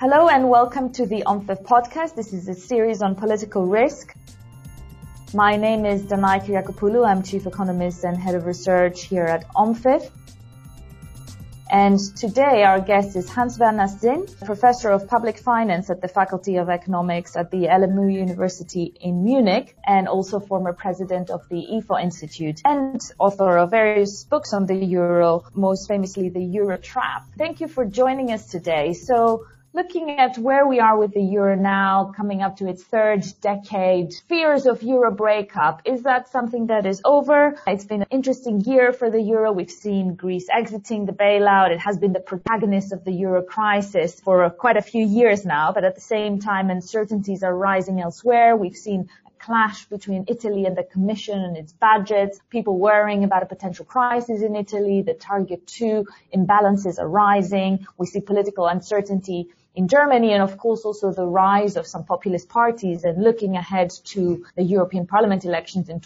Hello and welcome to the OMFIF podcast. This is a series on political risk. My name is Danae Kyriakopoulou. I'm Chief Economist and Head of Research here at OMFIF. And today our guest is Hans Werner Sinn, Professor of Public Finance at the Faculty of Economics at the LMU University in Munich, and also former president of the IFO Institute and author of various books on the euro, most famously the Euro Trap. Thank you for joining us today. So, looking at where we are with the euro now, coming up to its third decade, fears of euro breakup, is that something that is over? It's been an interesting year for the euro. We've seen Greece exiting the bailout. It has been the protagonist of the euro crisis for quite a few years now, but at the same time, uncertainties are rising elsewhere. We've seen clash between Italy and the Commission and its budgets, people worrying about a potential crisis in Italy, the Target 2 imbalances are rising. We see political uncertainty in Germany and, of course, also the rise of some populist parties. And looking ahead to the European Parliament elections in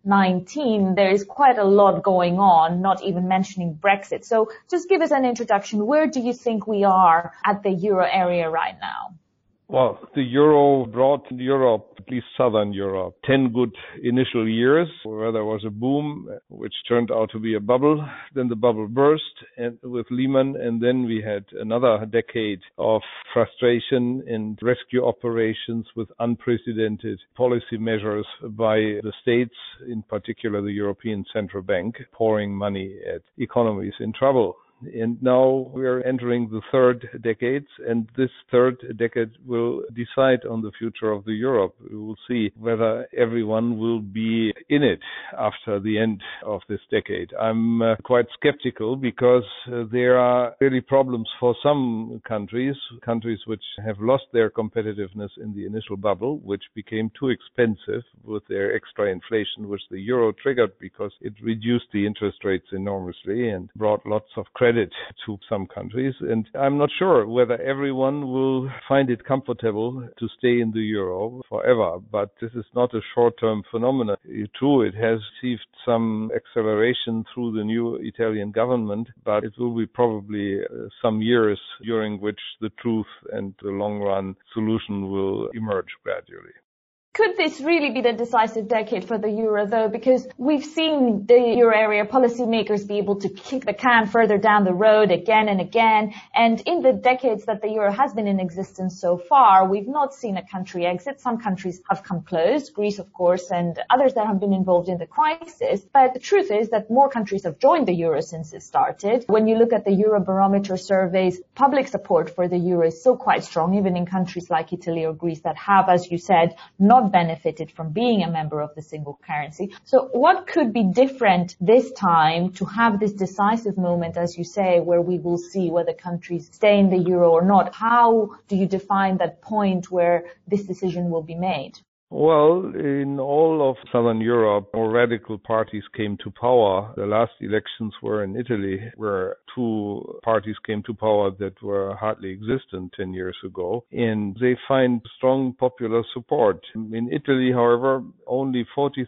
2019, there is quite a lot going on, not even mentioning Brexit. So just give us an introduction. Where do you think we are at the euro area right now? Well, the euro brought Europe, at least southern Europe, 10 good initial years where there was a boom, which turned out to be a bubble. Then the bubble burst with Lehman, and then we had another decade of frustration and rescue operations with unprecedented policy measures by the states, in particular the European Central Bank, pouring money at economies in trouble. And now we are entering the third decade, and this third decade will decide on the future of the Europe. We will see whether everyone will be in it after the end of this decade. I'm quite skeptical because there are really problems for some countries which have lost their competitiveness in the initial bubble, which became too expensive with their extra inflation, which the euro triggered because it reduced the interest rates enormously and brought lots of credit to some countries. And I'm not sure whether everyone will find it comfortable to stay in the euro forever, but this is not a short-term phenomenon. True, it has received some acceleration through the new Italian government, but it will be probably some years during which the truth and the long-run solution will emerge gradually. Could this really be the decisive decade for the euro, though? Because we've seen the euro area policymakers be able to kick the can further down the road again and again. And in the decades that the euro has been in existence so far, we've not seen a country exit. Some countries have come close, Greece, of course, and others that have been involved in the crisis. But the truth is that more countries have joined the euro since it started. When you look at the Eurobarometer surveys, public support for the euro is still quite strong, even in countries like Italy or Greece that have, as you said, not benefited from being a member of the single currency. So what could be different this time to have this decisive moment, as you say, where we will see whether countries stay in the euro or not? How do you define that point where this decision will be made? Well, in all of Southern Europe, more radical parties came to power. The last elections were in Italy, where two parties came to power that were hardly existent 10 years ago, and they find strong popular support. In Italy, however, only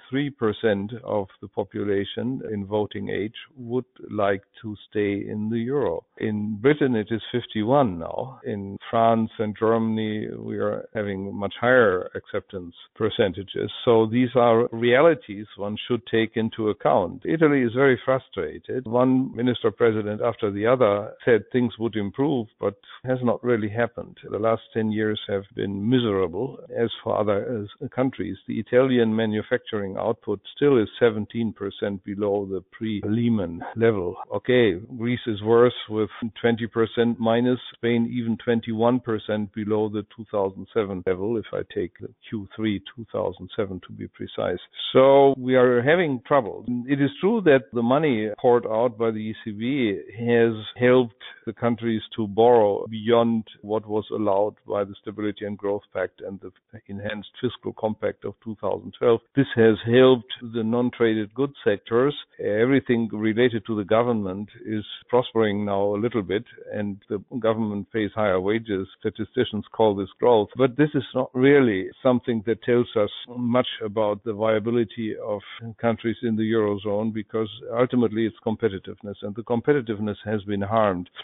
43% of the population in voting age would like to stay in the euro. In Britain, it is 51 now. In France and Germany, we are having much higher acceptance percentages. So these are realities one should take into account. Italy is very frustrated. One minister-president after the other said things would improve, but has not really happened. The last 10 years have been miserable. As for other countries, the Italian manufacturing output still is 17% below the pre-Lehman level. Okay, Greece is worse with 20% minus, Spain even 21% below the 2007 level, if I take the Q3 2007 to be precise. So we are having trouble. It is true that the money poured out by the ECB has helped the countries to borrow beyond what was allowed by the Stability and Growth Pact and the enhanced fiscal compact of 2012. This has helped the non-traded goods sectors. Everything related to the government is prospering now a little bit, and the government pays higher wages. Statisticians call this growth. But this is not really something that tells us much about the viability of countries in the Eurozone, because ultimately it's competitiveness, and the competitiveness has been harmed through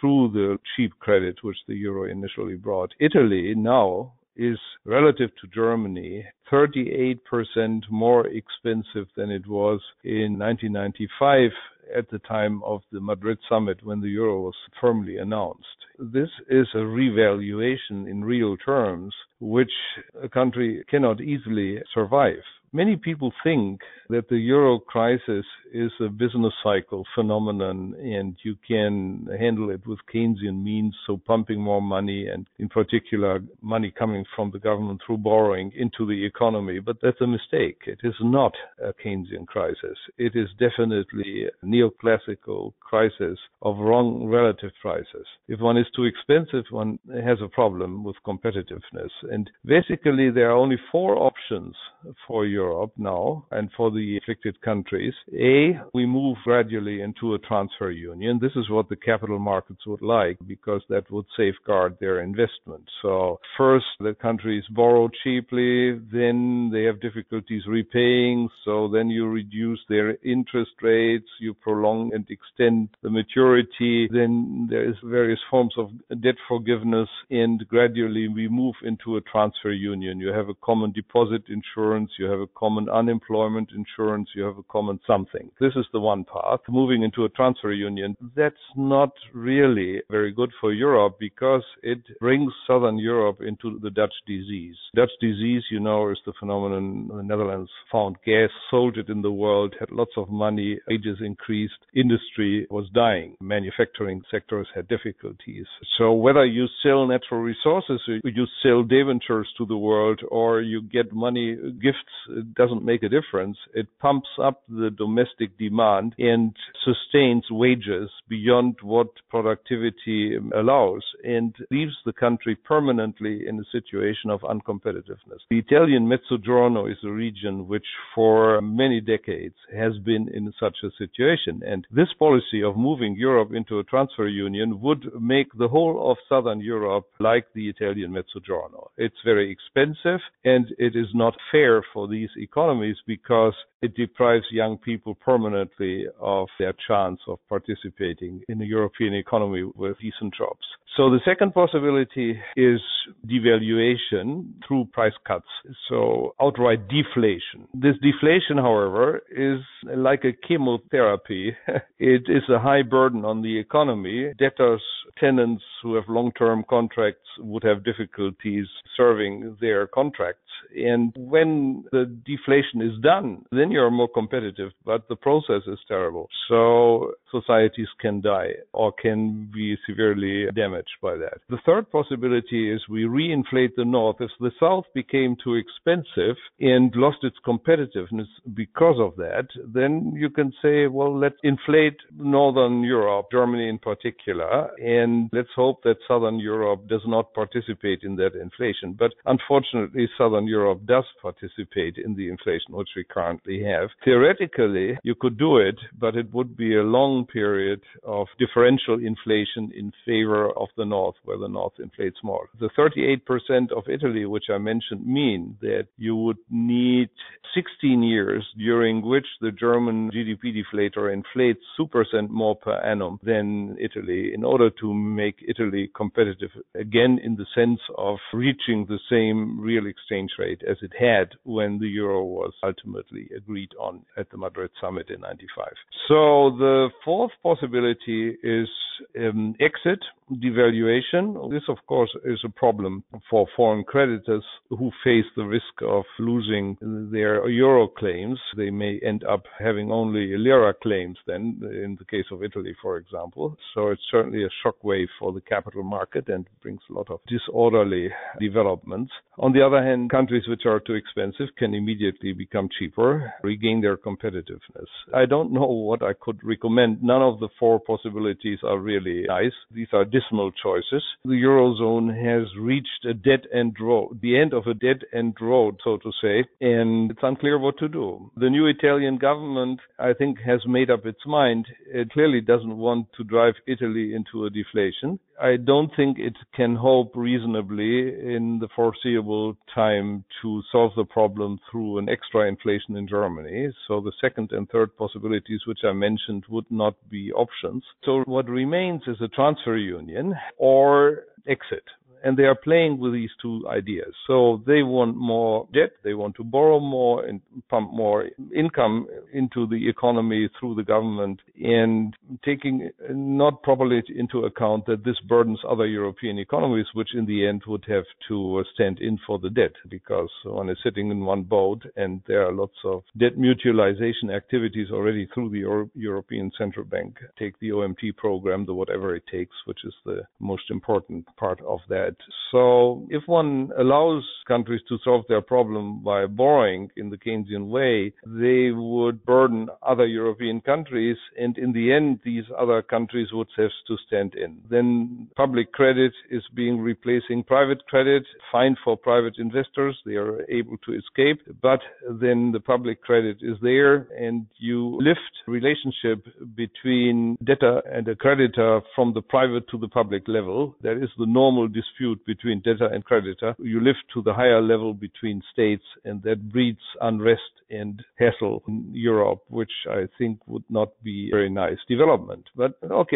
through the cheap credit which the euro initially brought. Italy now is, relative to Germany, 38% more expensive than it was in 1995 at the time of the Madrid summit when the euro was firmly announced. This is a revaluation in real terms which a country cannot easily survive. Many people think that the euro crisis is a business cycle phenomenon and you can handle it with Keynesian means, so pumping more money and in particular money coming from the government through borrowing into the economy. But that's a mistake. It is not a Keynesian crisis. It is definitely a neoclassical crisis of wrong relative prices. If one is too expensive, one has a problem with competitiveness. And basically there are only four options for Europe now and for the afflicted countries. A, we move gradually into a transfer union. This is what the capital markets would like because that would safeguard their investment. So first the countries borrow cheaply, then they have difficulties repaying, so then you reduce their interest rates, you prolong and extend the maturity, then there is various forms of debt forgiveness, and gradually we move into a transfer union. You have a common deposit insurance, you have a common unemployment insurance, you have a common something. This is the one path. Moving into a transfer union, that's not really very good for Europe because it brings Southern Europe into the Dutch disease. Dutch disease, you know, is the phenomenon the Netherlands found gas, sold it in the world, had lots of money, wages increased, industry was dying, manufacturing sectors had difficulties. So whether you sell natural resources, or you sell debentures to the world, or you get money, gifts, it doesn't make a difference. It pumps up the domestic demand and sustains wages beyond what productivity allows and leaves the country permanently in a situation of uncompetitiveness. The Italian Mezzogiorno is a region which for many decades has been in such a situation, and this policy of moving Europe into a transfer union would make the whole of Southern Europe like the Italian Mezzogiorno. It's very expensive and it is not fair for these economies because it deprives young people permanently of their chance of participating in the European economy with decent jobs. So the second possibility is devaluation through price cuts, so outright deflation. This deflation, however, is like a chemotherapy. It is a high burden on the economy. Debtors, tenants who have long-term contracts would have difficulties serving their contracts. And when the deflation is done, then you're more competitive, but the process is terrible. So societies can die or can be severely damaged by that. The third possibility is we reinflate the North. If the South became too expensive and lost its competitiveness because of that, then you can say, well, let's inflate Northern Europe, Germany in particular, and let's hope that Southern Europe does not participate in that inflation. But unfortunately, Southern Europe does participate in the inflation which we currently have. Theoretically, you could do it, but it would be a long period of differential inflation in favor of the North, where the North inflates more. The 38% of Italy, which I mentioned, mean that you would need 16 years during which the German GDP deflator inflates 2% more per annum than Italy in order to make Italy competitive again in the sense of reaching the same real exchange rate as it had when the euro was ultimately agreed on at the Madrid summit in 95. So the fourth possibility is exit, devaluation. This, of course, is a problem for foreign creditors who face the risk of losing their euro claims. They may end up having only lira claims then, in the case of Italy, for example. So it's certainly a shockwave for the capital market and brings a lot of disorderly developments. On the other hand, countries which are too expensive can immediately become cheaper, regain their competitiveness. I don't know what I could recommend. None of the four possibilities are really nice. These are dismal choices. The Eurozone has reached a dead-end road, the end of a dead-end road, so to say, and it's unclear what to do. The new Italian government, I think, has made up its mind. It clearly doesn't want to drive Italy into a deflation. I don't think it can hope reasonably in the foreseeable time to solve the problem through an extra inflation in Germany. So the second and third possibilities which I mentioned would not be options. So what remains is a transfer union or exit. And they are playing with these two ideas. So they want more debt, they want to borrow more and pump more income into the economy through the government, and taking not properly into account that this burdens other European economies, which in the end would have to stand in for the debt, because one is sitting in one boat and there are lots of debt mutualization activities already through the European Central Bank. Take the OMT program, the whatever it takes, which is the most important part of that. So if one allows countries to solve their problem by borrowing in the Keynesian way, they would burden other European countries, and in the end, these other countries would have to stand in. Then public credit is replacing private credit, fine for private investors, they are able to escape, but then the public credit is there, and you lift relationship between debtor and a creditor from the private to the public level. That is the normal dispute between debtor and creditor. You lift to the higher level between states, and that breeds unrest and hassle in Europe, which I think would not be a very nice development. But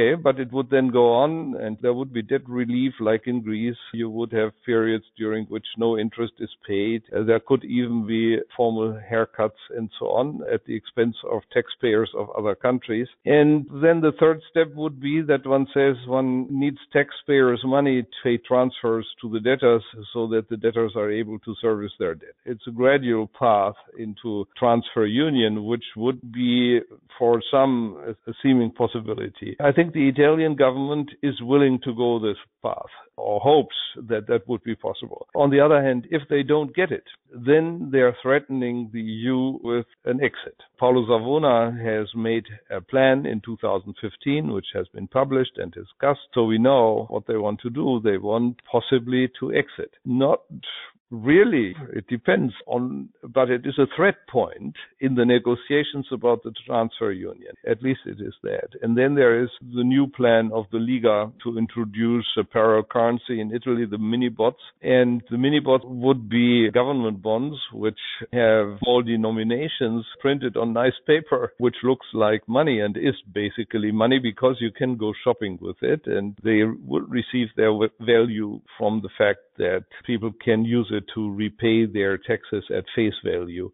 it would then go on, and there would be debt relief like in Greece. You would have periods during which no interest is paid. There could even be formal haircuts and so on at the expense of taxpayers of other countries. And then the third step would be that one says one needs taxpayers' money to pay transfers to the debtors so that the debtors are able to service their debt. It's a gradual path into transfer union, which would be for some a seeming possibility. I think the Italian government is willing to go this path, or hopes that that would be possible. On the other hand, if they don't get it, then they are threatening the EU with an exit. Paulo Savona has made a plan in 2015, which has been published and discussed, so we know what they want to do. They want possibly to exit. Not really, it depends on, but it is a threat point in the negotiations about the transfer union. At least it is that. And then there is the new plan of the Liga to introduce a parallel currency in Italy, the mini-bots. And the mini-bots would be government bonds, which have small denominations printed on nice paper, which looks like money and is basically money because you can go shopping with it, and they would receive their value from the fact that people can use it to repay their taxes at face value.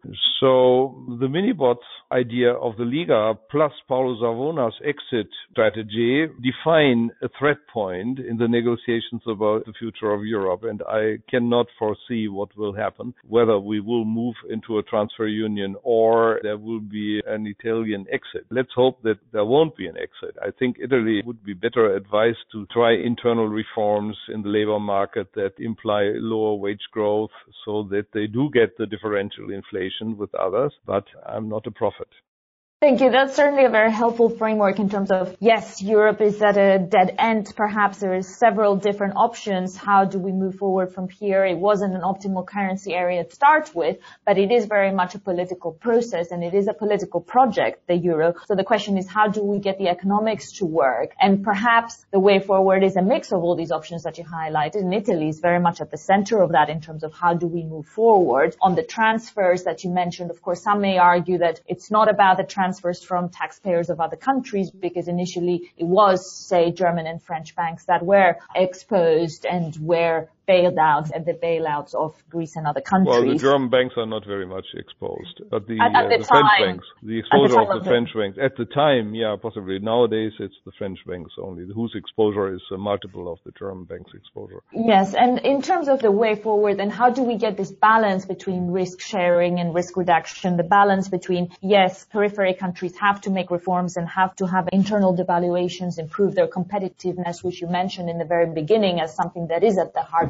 So the mini-bots idea of the Liga plus Paulo Savona's exit strategy define a threat point in the negotiations about the future of Europe, and I cannot foresee what will happen, whether we will move into a transfer union or there will be an Italian exit. Let's hope that there won't be an exit. I think Italy would be better advised to try internal reforms in the labor market that imply lower wage growth so that they do get the differential inflation with others, but I'm not a prophet. Thank you. That's certainly a very helpful framework in terms of, yes, Europe is at a dead end. Perhaps there is several different options. How do we move forward from here? It wasn't an optimal currency area to start with, but it is very much a political process and it is a political project, the euro. So the question is, how do we get the economics to work? And perhaps the way forward is a mix of all these options that you highlighted. And Italy is very much at the center of that in terms of how do we move forward. On the transfers that you mentioned, of course, some may argue that it's not about the transfers from taxpayers of other countries, because initially it was, say, German and French banks that were exposed and were bailed out, and the bailouts of Greece and other countries. Well, the German banks are not very much exposed, but the French banks, the exposure of the French banks at the time, yeah, possibly. Nowadays, it's the French banks only, whose exposure is a multiple of the German banks' exposure. Yes, and in terms of the way forward, and how do we get this balance between risk sharing and risk reduction, the balance between, yes, periphery countries have to make reforms and have to have internal devaluations, improve their competitiveness, which you mentioned in the very beginning as something that is at the heart of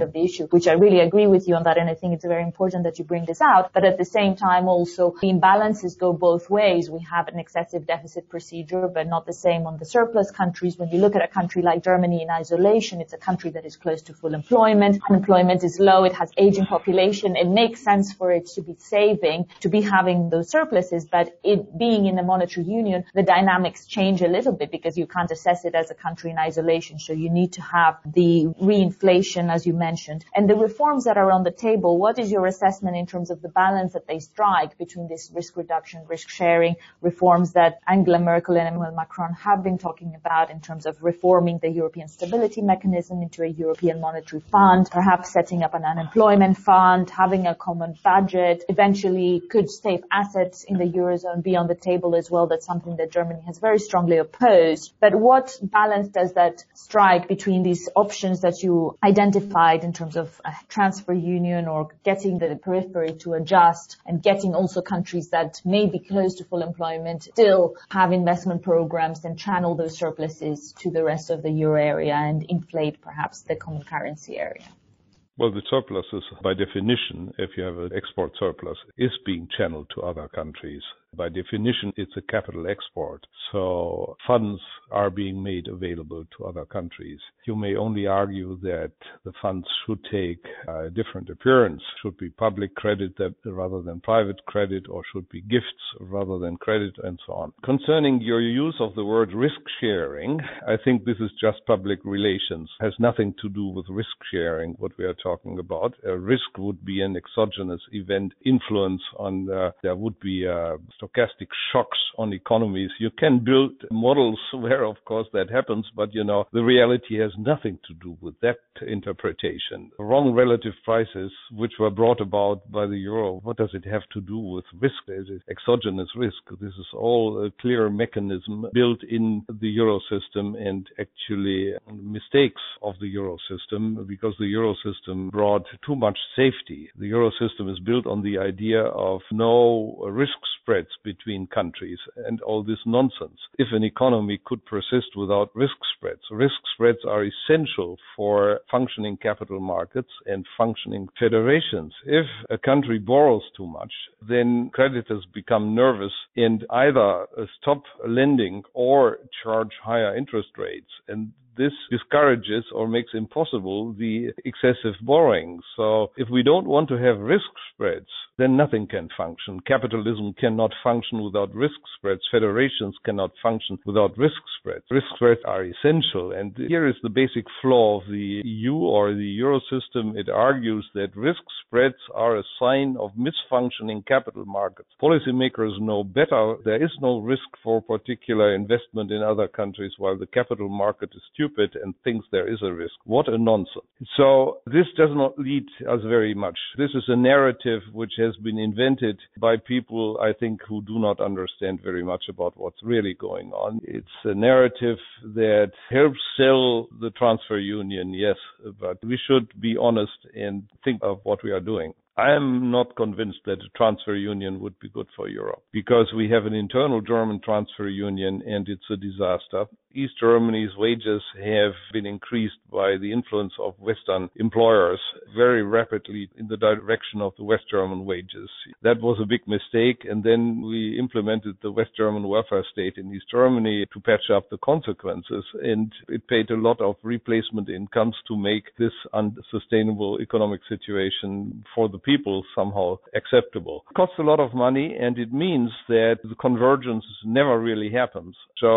of the issue, which I really agree with you on that. And I think it's very important that you bring this out. But at the same time, also the imbalances go both ways. We have an excessive deficit procedure, but not the same on the surplus countries. When you look at a country like Germany in isolation, it's a country that is close to full employment. Unemployment is low. It has aging population. It makes sense for it to be saving, to be having those surpluses. But it being in a monetary union, the dynamics change a little bit because you can't assess it as a country in isolation. So you need to have the reinflation, as you mentioned. And the reforms that are on the table, what is your assessment in terms of the balance that they strike between this risk reduction, risk sharing reforms that Angela Merkel and Emmanuel Macron have been talking about in terms of reforming the European Stability Mechanism into a European Monetary Fund, perhaps setting up an unemployment fund, having a common budget, eventually could safe assets in the Eurozone be on the table as well? That's something that Germany has very strongly opposed. But what balance does that strike between these options that you identified in terms of a transfer union or getting the periphery to adjust and getting also countries that may be close to full employment still have investment programs and channel those surpluses to the rest of the euro area and inflate perhaps the common currency area? Well, the surplus is, by definition, if you have an export surplus, is being channeled to other countries. By definition, it's a capital export. So funds are being made available to other countries. You may only argue that the funds should take a different appearance, should be public credit rather than private credit, or should be gifts rather than credit, and so on. Concerning your use of the word risk sharing, I think this is just public relations. It has nothing to do with risk sharing, what we are talking about. A risk would be an exogenous event influence on, there would be stochastic shocks on economies. You can build models where, of course, that happens, but, the reality has nothing to do with that interpretation. Wrong relative prices, which were brought about by the euro, what does it have to do with risk? It is exogenous risk. This is all a clear mechanism built in the euro system and actually mistakes of the euro system, because the euro system brought too much safety. The euro system is built on the idea of no risk spreads between countries and all this nonsense. If an economy could persist without risk spreads are essential for functioning capital markets and functioning federations. If a country borrows too much, then creditors become nervous and either stop lending or charge higher interest rates. And this discourages or makes impossible the excessive borrowing. So if we don't want to have risk spreads, then nothing can function. Capitalism cannot function without risk spreads. Federations cannot function without risk spreads. Risk spreads are essential. And here is the basic flaw of the EU or the euro system. It argues that risk spreads are a sign of misfunctioning capital markets. Policymakers know better. There is no risk for particular investment in other countries, while the capital market is stupid and thinks there is a risk. What a nonsense. So this does not lead us very much. This is a narrative which has been invented by people, I think, who do not understand very much about what's really going on. It's a narrative that helps sell the transfer union, yes, but we should be honest and think of what we are doing. I am not convinced that a transfer union would be good for Europe, because we have an internal German transfer union and it's a disaster. East Germany's wages have been increased by the influence of Western employers very rapidly in the direction of the West German wages. That was a big mistake, and then we implemented the West German welfare state in East Germany to patch up the consequences, and it paid a lot of replacement incomes to make this unsustainable economic situation for the people somehow acceptable. It costs a lot of money, and it means that the convergence never really happens.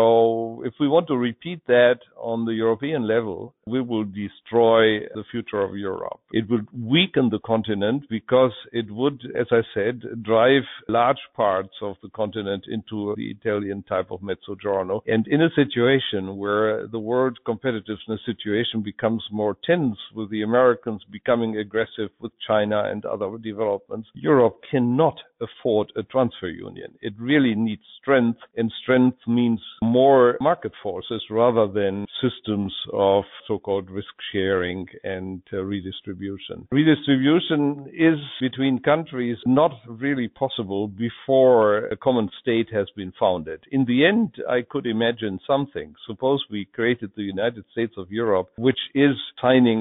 So if we want to repeat that on the European level, we will destroy the future of Europe. It would weaken the continent because it would, as I said, drive large parts of the continent into the Italian type of mezzogiorno. And in a situation where the world competitiveness situation becomes more tense, with the Americans becoming aggressive with China and other developments, Europe cannot afford a transfer union. It really needs strength, and strength means more market forces rather than systems of so-called risk sharing and redistribution. Redistribution is between countries not really possible before a common state has been founded. In the end, I could imagine something. Suppose we created the United States of Europe, which is signing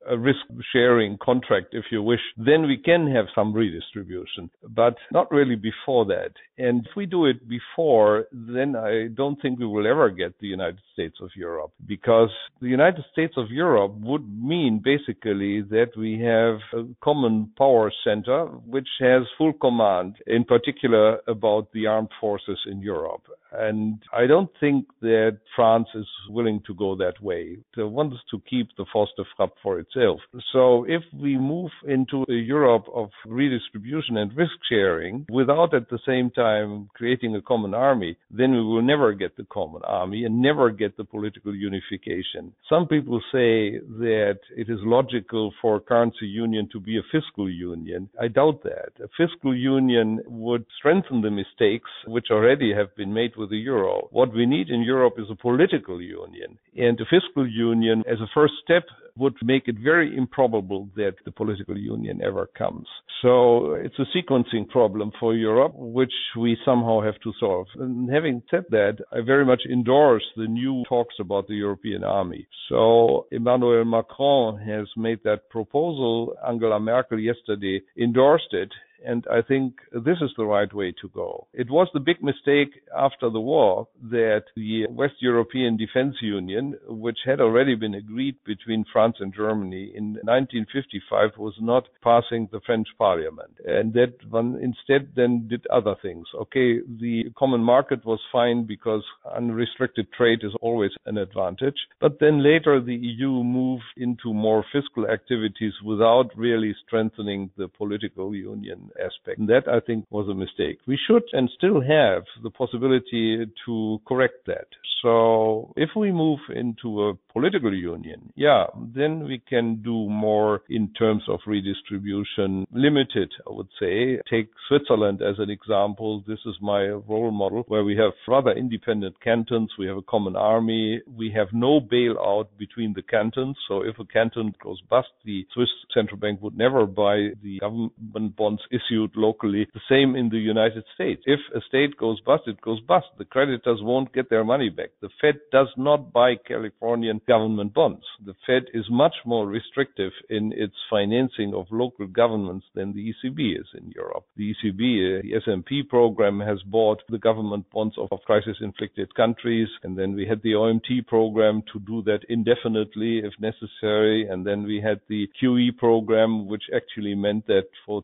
a risk-sharing contract, if you wish, then we can have some redistribution, but not really before that. And if we do it before, then I don't think we will ever get the United States of Europe, because the United States of Europe would mean basically that we have a common power center which has full command, in particular about the armed forces in Europe. And I don't think that France is willing to go that way. They want us to keep the force de frappe for itself. So if we move into a Europe of redistribution and risk sharing without at the same time creating a common army, then we will never get the common army and never get the political unification. Some people say that it is logical for a currency union to be a fiscal union. I doubt that. A fiscal union would strengthen the mistakes which already have been made with the euro. What we need in Europe is a political union. And a fiscal union, as a first step, would make it very improbable that the political union ever comes. So it's a sequencing problem for Europe, which we somehow have to solve. And having said that, I very much endorse the new talks about the European army. So Emmanuel Macron has made that proposal. Angela Merkel yesterday endorsed it. And I think this is the right way to go. It was the big mistake after the war that the West European Defense Union, which had already been agreed between France and Germany in 1955, was not passing the French parliament. And that one instead then did other things. Okay, the common market was fine because unrestricted trade is always an advantage. But then later the EU moved into more fiscal activities without really strengthening the political union aspect. And that, I think, was a mistake. We should and still have the possibility to correct that. So if we move into a political union, then we can do more in terms of redistribution. Limited, I would say. Take Switzerland as an example. This is my role model, where we have rather independent cantons. We have a common army. We have no bailout between the cantons. So if a canton goes bust, the Swiss central bank would never buy the government bonds issued locally. The same in the United States. If a state goes bust, it goes bust. The creditors won't get their money back. The Fed does not buy Californian government bonds. The Fed is much more restrictive in its financing of local governments than the ECB is in Europe. The ECB, the SMP program, has bought the government bonds of crisis-inflicted countries, and then we had the OMT program to do that indefinitely if necessary, and then we had the QE program, which actually meant that for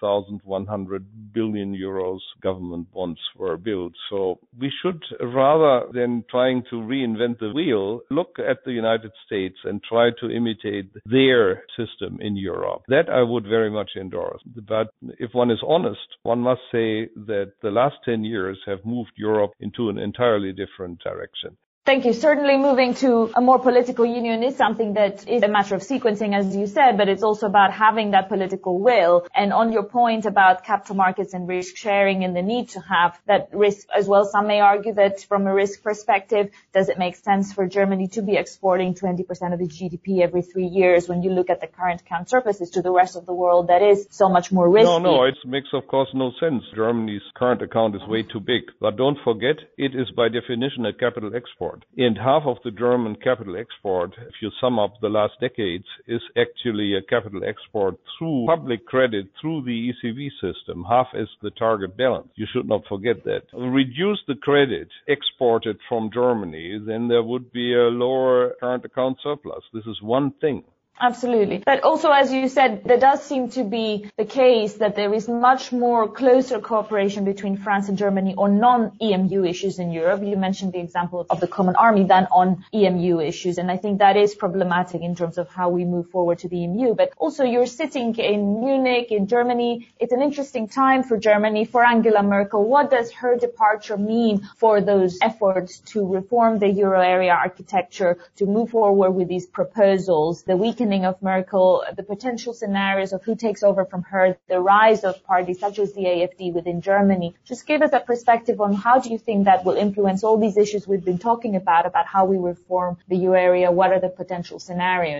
2,100 billion euros government bonds were built. So we should, rather than trying to reinvent the wheel, look at the United States and try to imitate their system in Europe. That I would very much endorse. But if one is honest, one must say that the last 10 years have moved Europe into an entirely different direction. Thank you. Certainly moving to a more political union is something that is a matter of sequencing, as you said, but it's also about having that political will. And on your point about capital markets and risk sharing and the need to have that risk as well, some may argue that from a risk perspective, does it make sense for Germany to be exporting 20% of its GDP every 3 years when you look at the current account surpluses to the rest of the world that is so much more risky? No, it makes of course no sense. Germany's current account is way too big. But don't forget, it is by definition a capital export. And half of the German capital export, if you sum up the last decades, is actually a capital export through public credit, through the ECB system. Half is the target balance. You should not forget that. Reduce the credit exported from Germany, then there would be a lower current account surplus. This is one thing. Absolutely. But also, as you said, there does seem to be the case that there is much more closer cooperation between France and Germany on non-EMU issues in Europe. You mentioned the example of the common army than on EMU issues. And I think that is problematic in terms of how we move forward to the EMU. But also, you're sitting in Munich, in Germany. It's an interesting time for Germany, for Angela Merkel. What does her departure mean for those efforts to reform the euro area architecture, to move forward with these proposals, the weakening of Merkel, the potential scenarios of who takes over from her, the rise of parties such as the AfD within Germany? Just give us a perspective on how do you think that will influence all these issues we've been talking about how we reform the euro area, what are the potential scenarios?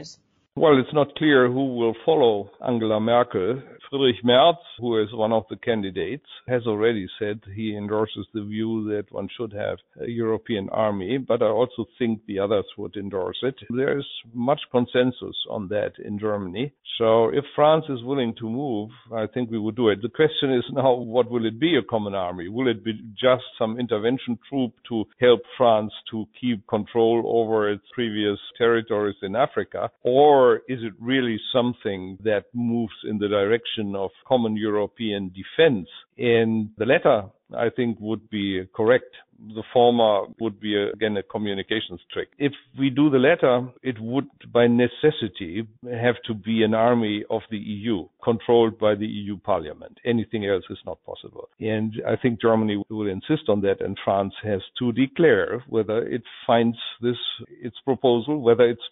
Well, it's not clear who will follow Angela Merkel. Friedrich Merz, who is one of the candidates, has already said he endorses the view that one should have a European army, but I also think the others would endorse it. There is much consensus on that in Germany. So if France is willing to move, I think we would do it. The question is now, what will it be, a common army? Will it be just some intervention troop to help France to keep control over its previous territories in Africa? Or is it really something that moves in the direction of common European defense? And the latter, I think, would be correct. The former would be, again, a communications trick. If we do the latter, it would, by necessity, have to be an army of the EU, controlled by the EU Parliament. Anything else is not possible. And I think Germany will insist on that, and France has to declare whether it finds its proposal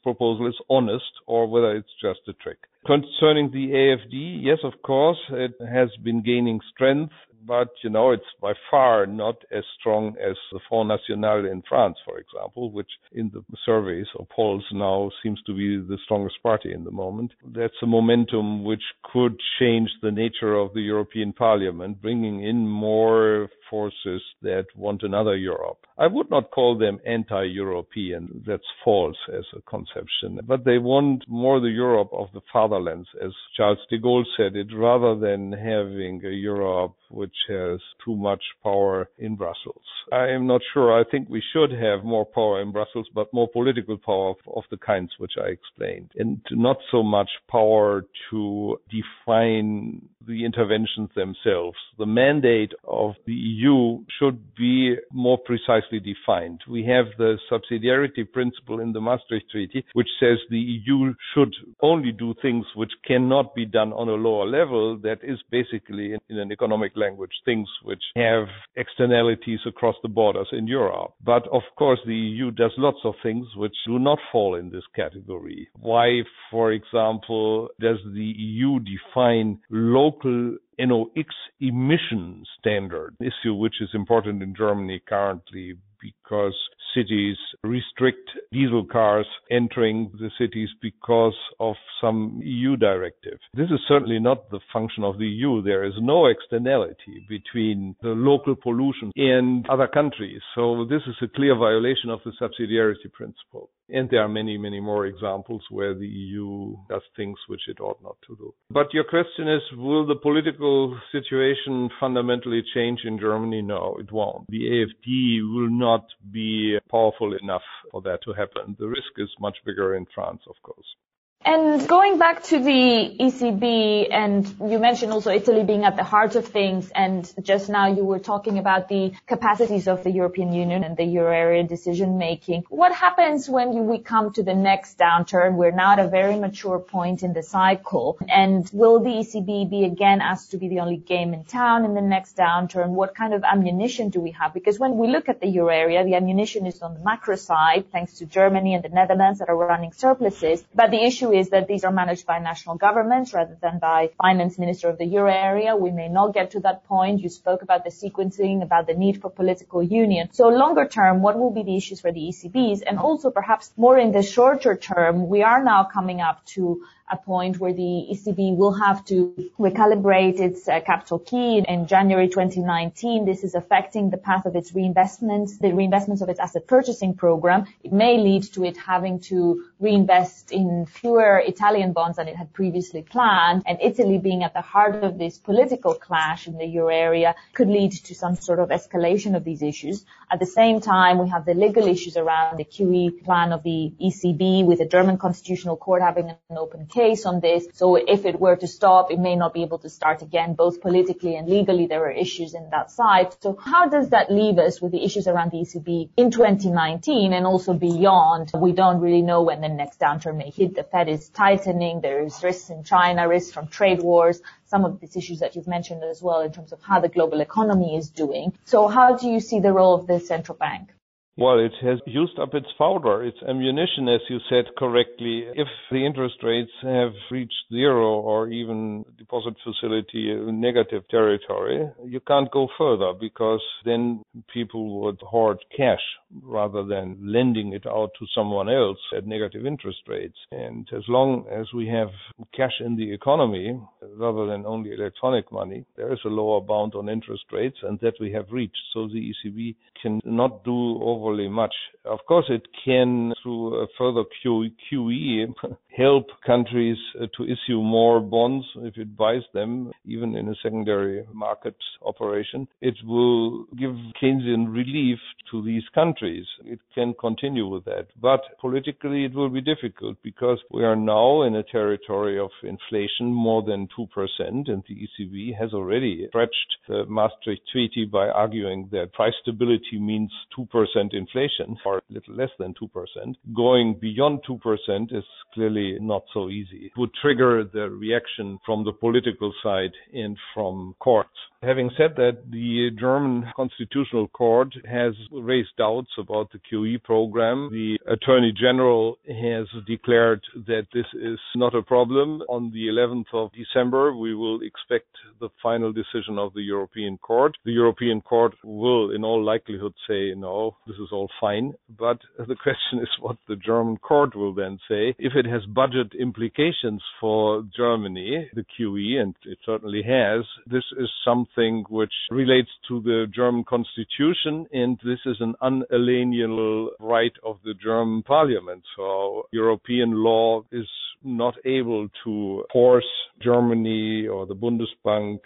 is honest, or whether it's just a trick. Concerning the AfD, yes, of course, it has been gaining strength, but, it's by far not as strong as the Front National in France, for example, which in the surveys or polls now seems to be the strongest party in the moment. That's a momentum which could change the nature of the European Parliament, bringing in more forces that want another Europe. I would not call them anti-European. That's false as a conception. But they want more the Europe of the fatherlands, as Charles de Gaulle said it, rather than having a Europe which has too much power in Brussels. I am not sure. I think we should have more power in Brussels, but more political power of the kinds which I explained, and not so much power to define the interventions themselves. The mandate of the EU should be more precisely defined. We have the subsidiarity principle in the Maastricht Treaty, which says the EU should only do things which cannot be done on a lower level. That is basically, in an economic language, things which have externalities across the borders in Europe. But of course, the EU does lots of things which do not fall in this category. Why, for example, does the EU define local NOx emission standard, an issue which is important in Germany currently because cities restrict diesel cars entering the cities because of some EU directive. This is certainly not the function of the EU. There is no externality between the local pollution and other countries. So this is a clear violation of the subsidiarity principle. And there are many, many more examples where the EU does things which it ought not to do. But your question is, will the political situation fundamentally change in Germany? No, it won't. The AfD will not be powerful enough for that to happen. The risk is much bigger in France, of course. And going back to the ECB, and you mentioned also Italy being at the heart of things, and just now you were talking about the capacities of the European Union and the euro area decision-making. What happens when we come to the next downturn? We're now at a very mature point in the cycle, and will the ECB be again asked to be the only game in town in the next downturn? What kind of ammunition do we have? Because when we look at the euro area, the ammunition is on the macro side, thanks to Germany and the Netherlands that are running surpluses, but the issue is that these are managed by national governments rather than by finance minister of the euro area. We may not get to that point. You spoke about the sequencing, about the need for political union. So longer term, what will be the issues for the ECBs? And also perhaps more in the shorter term, we are now coming up to a point where the ECB will have to recalibrate its capital key in January 2019. This is affecting the path of its reinvestments, the reinvestments of its asset purchasing program. It may lead to it having to reinvest in fewer Italian bonds than it had previously planned. And Italy being at the heart of this political clash in the euro area could lead to some sort of escalation of these issues. At the same time, we have the legal issues around the QE plan of the ECB, with the German Constitutional Court having an open case on this. So if it were to stop, it may not be able to start again. Both politically and legally, there are issues in that side. So how does that leave us with the issues around the ECB in 2019 and also beyond? We don't really know when the next downturn may hit. The Fed is tightening. There's risks in China, risks from trade wars, some of these issues that you've mentioned as well in terms of how the global economy is doing. So how do you see the role of the central bank? Well, it has used up its powder, its ammunition, as you said correctly. If the interest rates have reached zero or even deposit facility negative territory, you can't go further because then people would hoard cash rather than lending it out to someone else at negative interest rates. And as long as we have cash in the economy, rather than only electronic money, there is a lower bound on interest rates, and that we have reached. So the ECB cannot do overly much. Of course, it can, through a further QE, help countries to issue more bonds if it buys them, even in a secondary market operation. It will give Keynesian relief to these countries. It can continue with that. But politically, it will be difficult because we are now in a territory of inflation more than 2%, and the ECB has already stretched the Maastricht Treaty by arguing that price stability means 2% inflation, or a little less than 2%. Going beyond 2% is clearly not so easy. It would trigger the reaction from the political side and from courts. Having said that, the German Constitutional Court has raised doubts about the QE program. The Attorney General has declared that this is not a problem. On the 11th of December, we will expect the final decision of the European Court. The European Court will, in all likelihood, say, no, this is all fine. But the question is what the German court will then say. If it has budget implications for Germany, the QE, and it certainly has, this is something which relates to the German constitution, and this is an unalienable right of the German parliament. So European law is not able to force Germany or the Bundesbank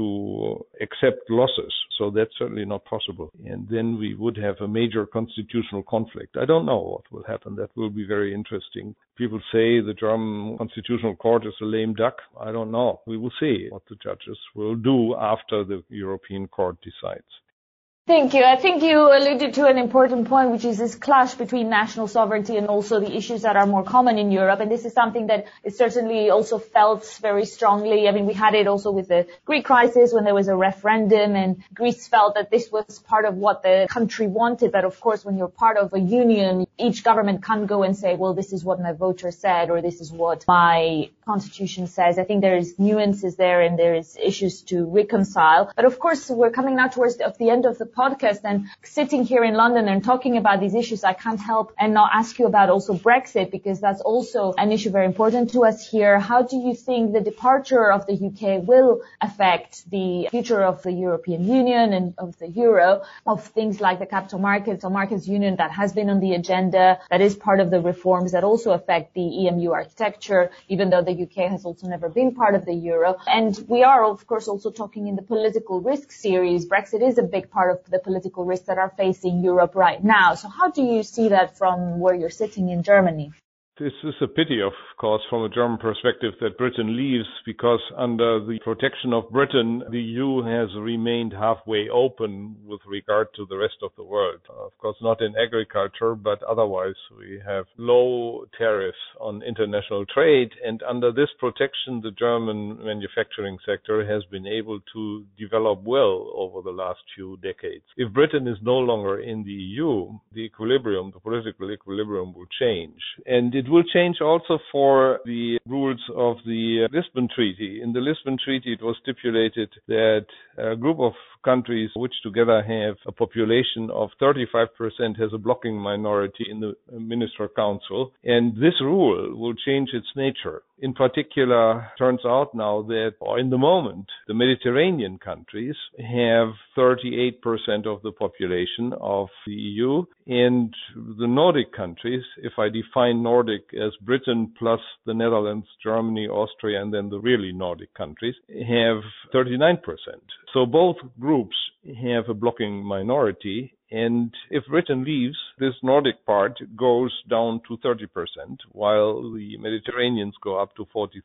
to accept losses. So that's certainly not possible. And then we would have a major constitutional conflict. I don't know what will happen. That will be very interesting. People say the German Constitutional Court is a lame duck. I don't know. We will see what the judges will do after the European Court decides. Thank you. I think you alluded to an important point, which is this clash between national sovereignty and also the issues that are more common in Europe. And this is something that is certainly also felt very strongly. I mean, we had it also with the Greek crisis when there was a referendum, and Greece felt that this was part of what the country wanted. But of course, when you're part of a union, each government can't go and say, well, this is what my voters said, or this is what my constitution says. I think there is nuances there and there is issues to reconcile. But of course, we're coming now towards the end of the podcast, and sitting here in London and talking about these issues, I can't help and not ask you about also Brexit, because that's also an issue very important to us here. How do you think the departure of the UK will affect the future of the European Union and of the euro, of things like the capital markets or markets union that has been on the agenda, that is part of the reforms that also affect the EMU architecture, even though the UK has also never been part of the euro? And we are, of course, also talking in the political risk series. Brexit is a big part of the political risks that are facing Europe right now. So how do you see that from where you're sitting in Germany? This is a pity, of course, from a German perspective that Britain leaves, because under the protection of Britain, the EU has remained halfway open with regard to the rest of the world. Of course, not in agriculture, but otherwise we have low tariffs on international trade. And under this protection, the German manufacturing sector has been able to develop well over the last few decades. If Britain is no longer in the EU, the equilibrium, the political equilibrium will change. And it will change also for the rules of the Lisbon Treaty. In the Lisbon Treaty, it was stipulated that a group of countries which together have a population of 35% has a blocking minority in the Minister Council. And this rule will change its nature. In particular, turns out now that, or in the moment, the Mediterranean countries have 38% of the population of the EU, and the Nordic countries, if I define Nordic as Britain plus the Netherlands, Germany, Austria, and then the really Nordic countries, have 39%. So both groups have a blocking minority. And if Britain leaves, this Nordic part goes down to 30%, while the Mediterraneans go up to 43%.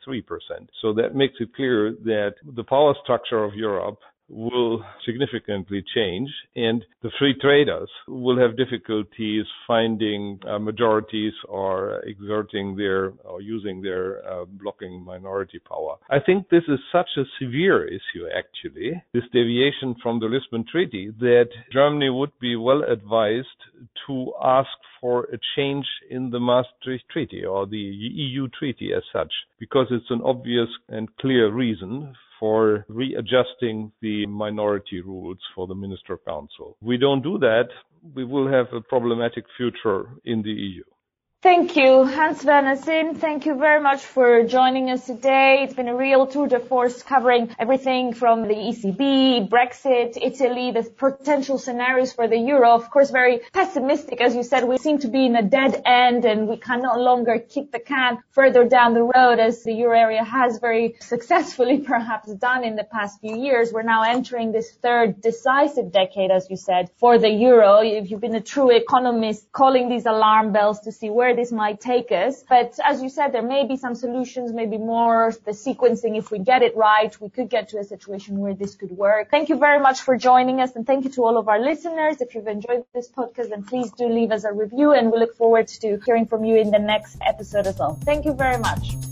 So that makes it clear that the power structure of Europe will significantly change, and the free traders will have difficulties finding majorities or exerting their or using their blocking minority power. I think this is such a severe issue, actually, this deviation from the Lisbon Treaty, that Germany would be well advised to ask for a change in the Maastricht Treaty or the EU treaty as such, because it's an obvious and clear reason for readjusting the minority rules for the Minister Council. If we don't do that, we will have a problematic future in the EU. Thank you, Hans-Werner Sinn. Thank you very much for joining us today. It's been a real tour de force covering everything from the ECB, Brexit, Italy, the potential scenarios for the euro. Of course, very pessimistic. As you said, we seem to be in a dead end and we can no longer kick the can further down the road as the euro area has very successfully perhaps done in the past few years. We're now entering this third decisive decade, as you said, for the euro. If you've been a true economist, calling these alarm bells to see where this might take us. But as you said, there may be some solutions, maybe more the sequencing. If we get it right, we could get to a situation where this could work. Thank you very much for joining us, and thank you to all of our listeners. If you've enjoyed this podcast, then please do leave us a review, and we look forward to hearing from you in the next episode as well. Thank you very much.